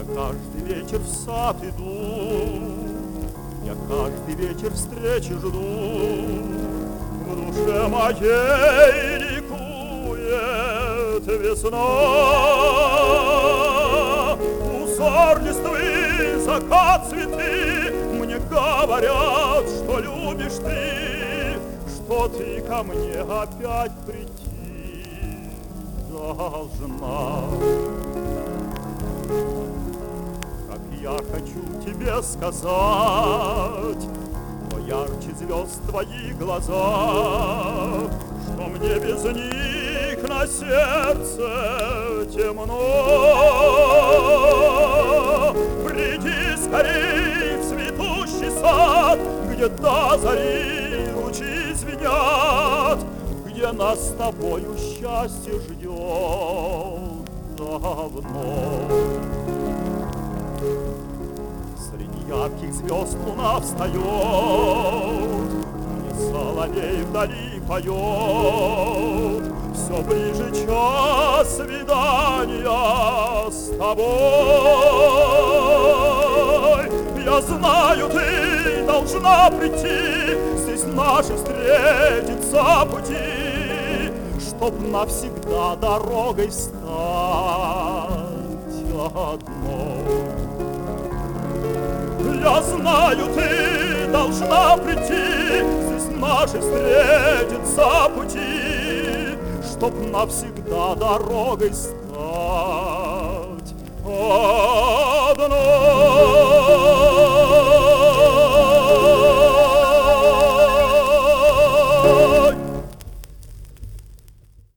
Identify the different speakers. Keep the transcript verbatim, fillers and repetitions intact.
Speaker 1: Я каждый вечер в сад иду, я каждый вечер встречи жду. В душе моей ликует весна. Узор листвы, закат, цветы мне говорят, что любишь ты, что ты ко мне опять прийти должна. Как я хочу тебе сказать, но ярче звезд твои глаза, что мне без них на сердце темно. Приди скорей в цветущий сад, где до зари лучи звенят, где нас с тобою счастье ждет давно. Среди ярких звезд луна встает, мне соловей вдали поет. Все ближе час свидания с тобой. Я знаю, ты должна прийти, здесь наши встретятся пути, чтоб навсегда дорогой стать одной. Я знаю, ты должна прийти, здесь наши встретятся пути, чтоб навсегда дорогой стать одной.